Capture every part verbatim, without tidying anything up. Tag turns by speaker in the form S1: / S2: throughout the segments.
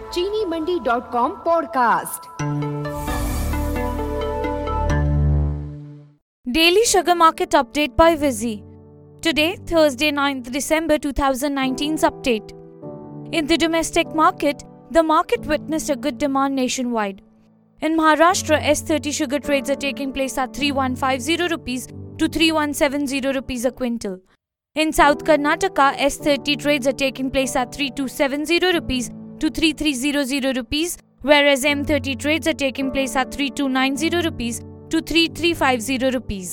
S1: चीनी Mandi dot com podcast.
S2: Daily Sugar Market Update by Vizzy. Today, Thursday, ninth December twenty nineteen's update. In the domestic market, the market witnessed a good demand nationwide. In Maharashtra, S thirty sugar trades are taking place at three thousand one hundred fifty rupees to three thousand one hundred seventy rupees a quintal. In South Karnataka, S thirty trades are taking place at three thousand two hundred seventy rupees to three thousand three hundred rupees, whereas M thirty trades are taking place at three thousand two hundred ninety rupees to three thousand three hundred fifty rupees.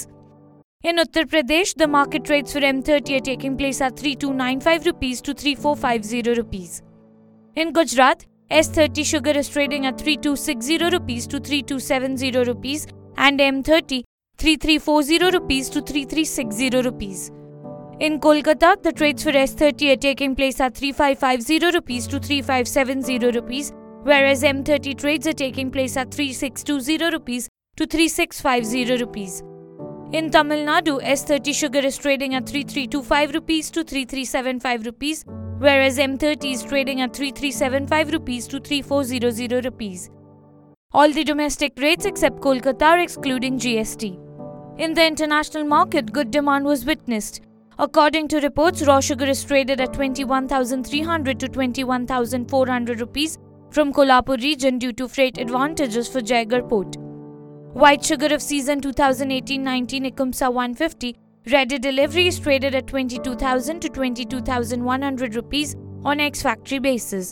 S2: In Uttar Pradesh, the market trades for M thirty are taking place at three thousand two hundred ninety-five rupees to three thousand four hundred fifty rupees. In Gujarat, S thirty sugar is trading at three thousand two hundred sixty rupees to three thousand two hundred seventy rupees and M thirty three thousand three hundred forty rupees to three thousand three hundred sixty rupees. In Kolkata, the trades for S thirty are taking place at three thousand five hundred fifty rupees to three thousand five hundred seventy rupees, whereas M thirty trades are taking place at three thousand six hundred twenty rupees to three thousand six hundred fifty rupees. In Tamil Nadu, S thirty sugar is trading at three thousand three hundred twenty-five rupees to three thousand three hundred seventy-five rupees, whereas M thirty is trading at three thousand three hundred seventy-five rupees to three thousand four hundred rupees. All the domestic rates except Kolkata are excluding G S T. In the international market, good demand was witnessed. According to reports, raw sugar is traded at twenty-one thousand three hundred to twenty-one thousand four hundred rupees from Kolhapur region due to freight advantages for Jaigarh port. White sugar of season twenty eighteen nineteen Ekumsa one fifty ready delivery is traded at twenty-two thousand to twenty-two thousand one hundred rupees on ex-factory basis.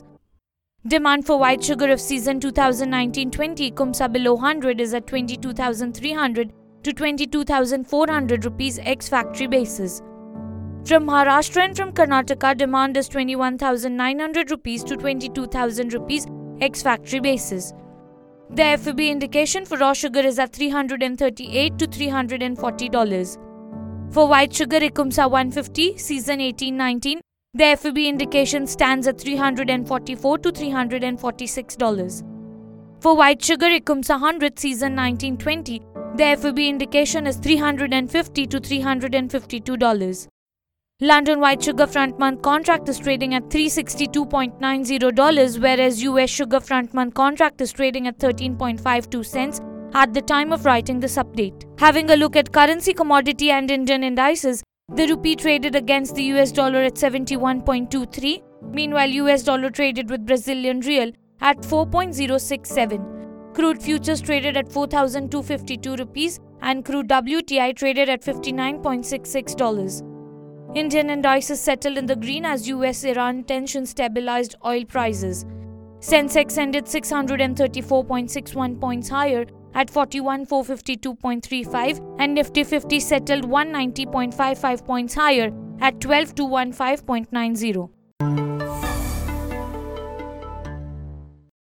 S2: Demand for white sugar of season twenty nineteen twenty Ekumsa below one hundred is at twenty-two thousand three hundred to twenty-two thousand four hundred rupees ex-factory basis. From Maharashtra and from Karnataka, demand is twenty-one thousand nine hundred rupees to twenty-two thousand rupees ex-factory basis. The F E B indication for raw sugar is at three hundred thirty-eight to three hundred forty dollars. For white sugar Ekumsa one fifty, season eighteen nineteen, the F E B indication stands at three hundred forty-four to three hundred forty-six dollars. For white sugar Ekumsa one hundred, season nineteen twenty, the F E B indication is three hundred fifty to three hundred fifty-two dollars. London white sugar front month contract is trading at three hundred sixty-two point nine zero dollars, whereas U S sugar front month contract is trading at thirteen point five two cents at the time of writing this update. Having a look at currency, commodity and Indian indices, the rupee traded against the U S dollar at seventy-one point two three, meanwhile U S dollar traded with Brazilian real at four point zero six seven. Crude futures traded at four thousand two hundred fifty-two rupees and crude W T I traded at fifty-nine point six six dollars. Indian indices settled in the green as U S-Iran tension stabilized oil prices. Sensex ended six hundred thirty-four point six one points higher at forty-one thousand four hundred fifty-two point three five and Nifty fifty settled one hundred ninety point five five points higher at twelve thousand two hundred fifteen point nine zero.